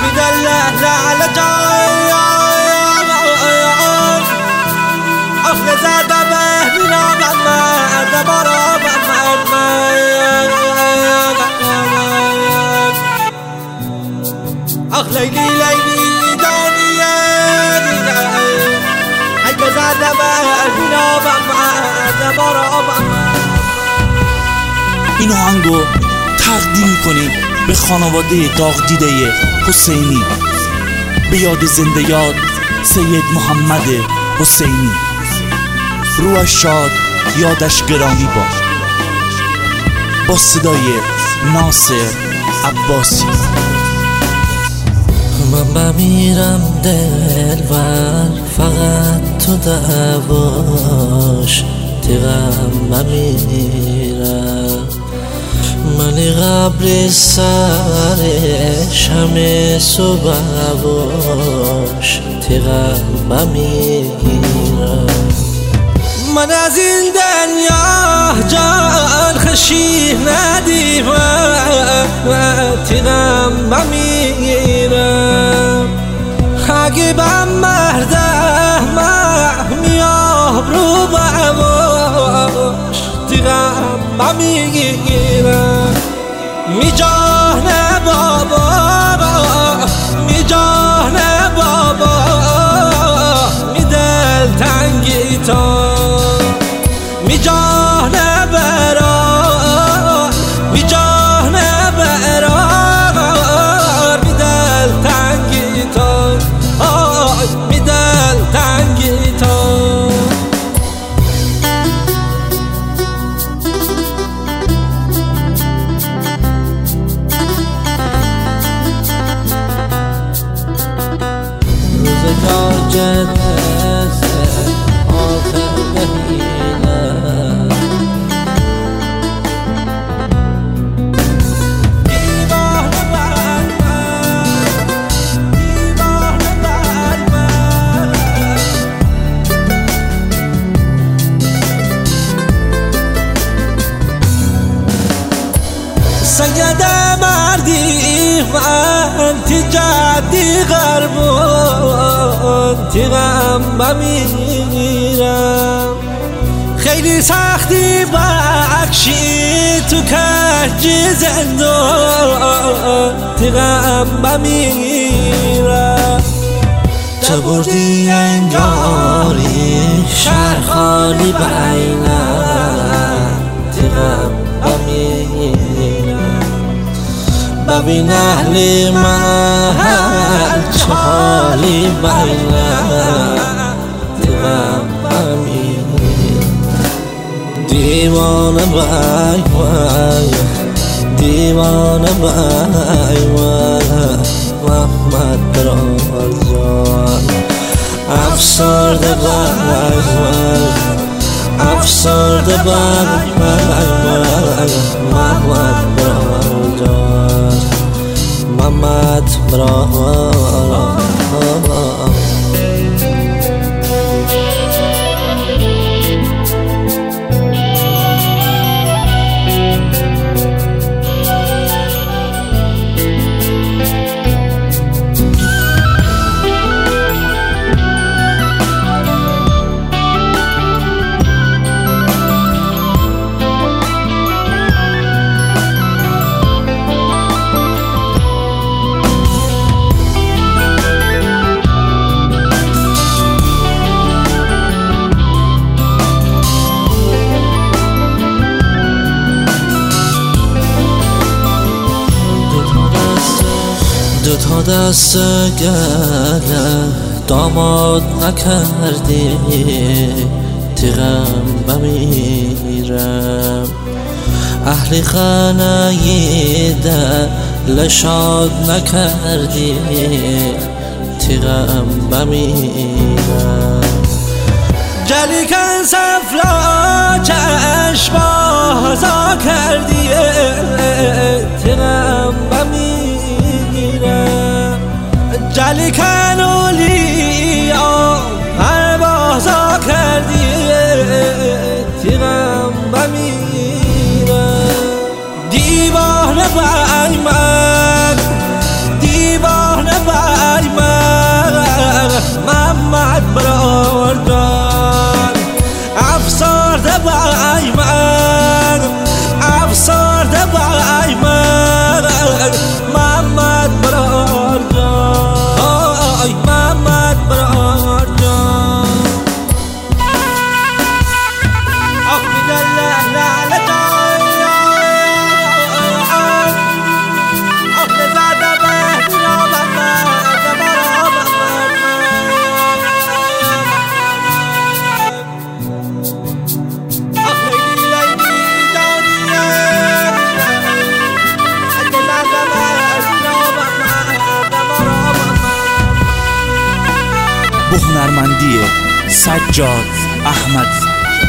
مدلل على جای اخل زده به نامد برا اخ لیلی لیلی دانیه ای زده به نامد برا. این آهنگو تقدیم میکنیم به خانواده داغ دیده حسینی، به یاد زنده یاد سید محمد حسینی. روحش شاد، یادش گرامی باد. با صدای ناصر عباسی. من بمیرم دلبر فقط تو دعواش تیغم بمیرم، منی قبل سرش همه صبح باش تیغم بمیرم. من از این دنیا جان خشی ندیمم تیغم بمیرم. اگه بم مردم میاب رو بواش تیغم بمیرم. می جان بابا می جان بابا می دل تنگی تا می جان برا می جان برا می دل تنگی تا می دل تنگی تا. روزگار جلسه آخر بهیلم، دیوانه بر من سید مردی من تی جدی غربون تیغم بمیرم. خیلی سختی بخشی تو کج زندان تیغم بمیرم. تو بردی انگاری شهر خالی بینم تیغم بمیرم. ببین اهل محل چه حالی بینم تیغم بمیرم. دیوانه بای بای دیوانه بای بای محمد رازان افسرده بای بای افسرده بای بای محمد رازان محمد رازان. دوتا دست گله داماد نکردی تیغم بمیرم. اهل خانه دل شاد نکردی تیغم بمیرم. جلی کن سفلا چشم بازا کردی تیغم بمیرم. جلی کن اولیا پروازا کردی تیغم بمیرم. دیوانه بای من دیوانه محمدی سجاد احمدی،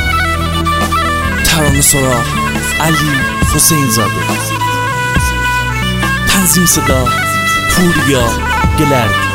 ترانه سرا علی حسین زاده، تنظیم صدا پوریا گلرد.